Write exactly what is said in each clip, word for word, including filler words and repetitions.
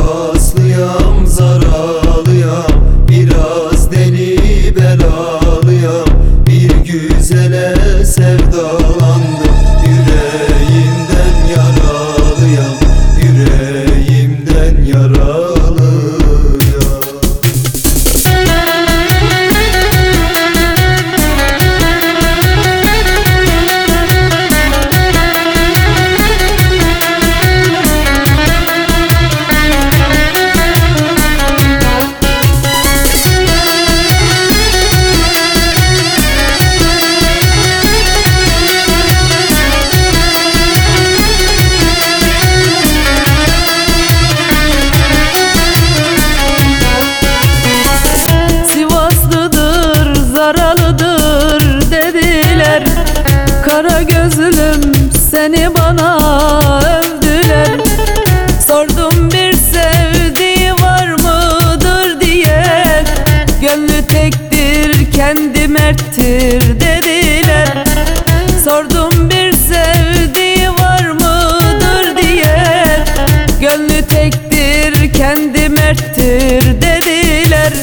Sivaslıyam, zaralıyam, biraz deli belalıyam. Bir güzele sevdalandım, yüreğimden yaralıyam, yüreğimden yaralıyam. Kara gözlüm seni bana övdüler. Sordum bir sevdiği var mıdır diye. Gönlü tektir, kendi merttir dediler. Sordum bir sevdiği var mıdır diye. Gönlü tektir, kendi merttir dediler.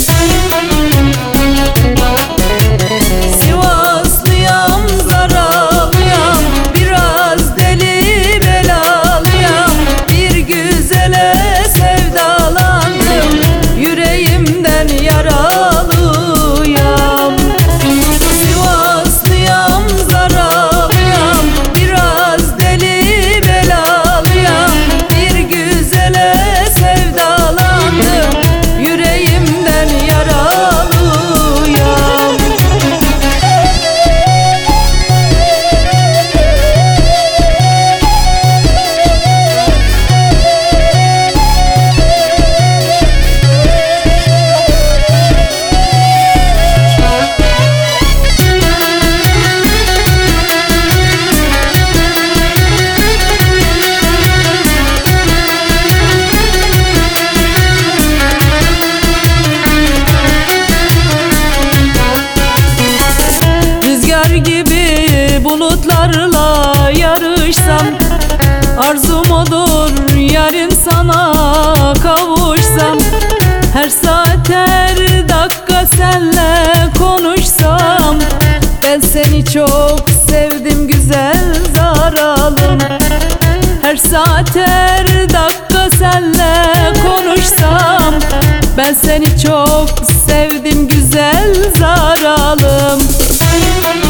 Bulutlarla yarışsam, arzum olur yarim sana kavuşsam. Her saat her dakika senle konuşsam. Ben seni çok sevdim güzel zaralım. Her saat her dakika senle konuşsam. Ben seni çok sevdim güzel zaralım.